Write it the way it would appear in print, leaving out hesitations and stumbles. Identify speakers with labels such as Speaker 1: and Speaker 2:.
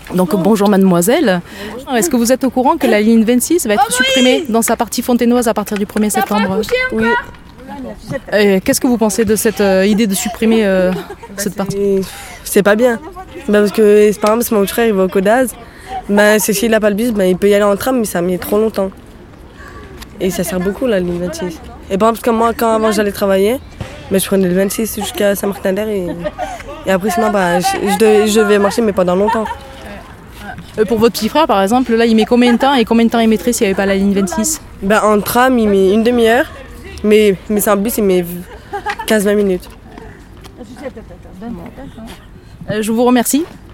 Speaker 1: Donc bonjour mademoiselle. Est-ce que vous êtes au courant que la ligne 26 va être supprimée dans sa partie fontenoise à partir du 1er septembre?
Speaker 2: Oui.
Speaker 1: Qu'est-ce que vous pensez de cette idée de supprimer cette partie?
Speaker 2: C'est pas bien. Parce que par exemple, si mon frère il va au Codaz, s'il n'a pas le bus, il peut y aller en tram, mais ça met trop longtemps. Et ça sert beaucoup la ligne 26. Et par exemple, comme moi, quand avant j'allais travailler, je prenais le 26 jusqu'à Saint-Martin-d'Air et après sinon je devais marcher mais pendant longtemps.
Speaker 1: Pour votre petit frère par exemple, là il met combien de temps et combien de temps il mettrait s'il n'y avait pas la ligne 26?
Speaker 2: En tram il met une demi-heure, mais sans bus il met 15-20 minutes.
Speaker 1: Je vous remercie.